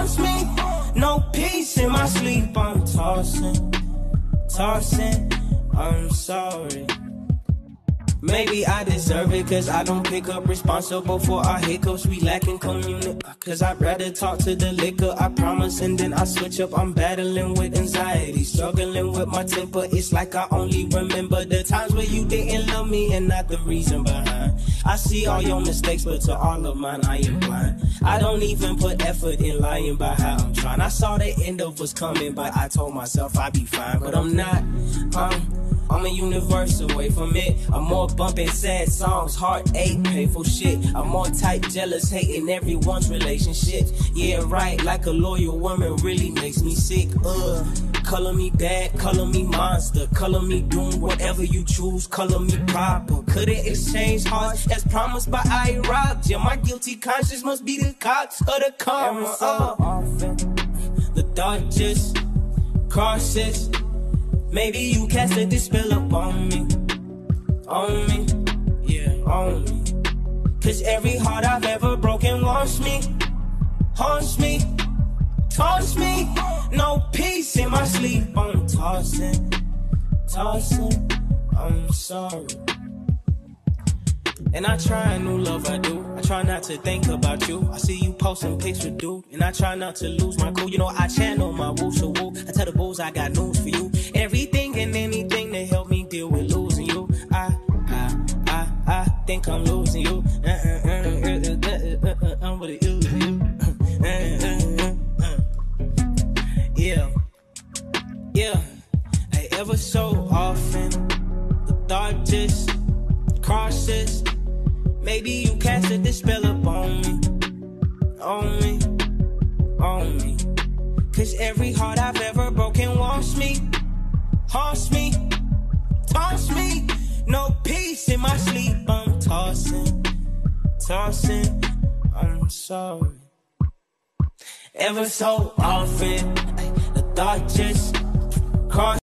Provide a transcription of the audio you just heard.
haunts me. No peace in my sleep, I'm tossing, I'm sorry. Maybe I deserve it, cause I don't pick up responsible for our hiccups. We lacking community, cause I'd rather talk to the liquor, I promise, and then I switch up. I'm battling with anxiety, struggling with my temper. It's like I only remember the times where you didn't love me and not the reason behind. I see all your mistakes, but to all of mine I am blind. I don't even put effort in lying about how I'm trying. I saw the end of what's coming, but I told myself I'd be fine. But I'm not, I'm a universe away from it. I'm more bumping sad songs, heartache, painful shit. I'm more tight, jealous, hating everyone's relationship. Yeah, right, like a loyal woman really makes me sick. Color me bad, color me monster, color me doom, whatever you choose, color me proper. Couldn't exchange hearts as promised, but I robbed you. My guilty conscience must be the cops of the karma. Every so often, the thought just crosses. Maybe you casted this spell up on me, yeah, on me. Cause every heart I've ever broken wants me, haunts me, taunts me. No peace in my sleep, I'm tossing, I'm sorry. And I try a new love, I do. I try not to think about you. I see you posting pics with dude, and I try not to lose my cool. You know I channel my woo, so woo. I tell the bulls I got news for you. Everything and anything to help me deal with losing you. I think I'm losing you. I'm gonna use you. Yeah. Hey, ever so often, the thought just crosses. Maybe you casted this spell up on me. Cause every heart I've ever broken wants me, haunts me, taunts me. No peace in my sleep, I'm tossing, I'm sorry. Ever so often, the thought just crosses.